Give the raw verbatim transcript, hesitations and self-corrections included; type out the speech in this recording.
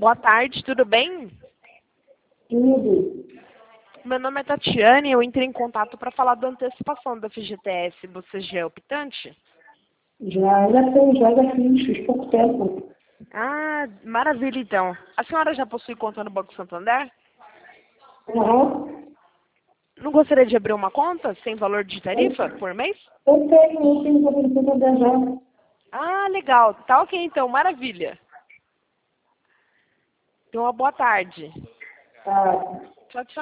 Boa tarde, tudo bem? Tudo. Meu nome é Tatiane e eu entrei em contato para falar da antecipação da F G T S. Você já é optante? Já, já tem, já, já fiz, fiz pouco tempo. Ah, maravilha então. A senhora já possui conta no Banco Santander? Aham. Não gostaria de abrir uma conta sem valor de tarifa por mês? Eu tenho, eu tenho, eu tenho que já. Ah, legal. Tá ok então, maravilha. Então, uma boa tarde. Tá. Tchau, tchau.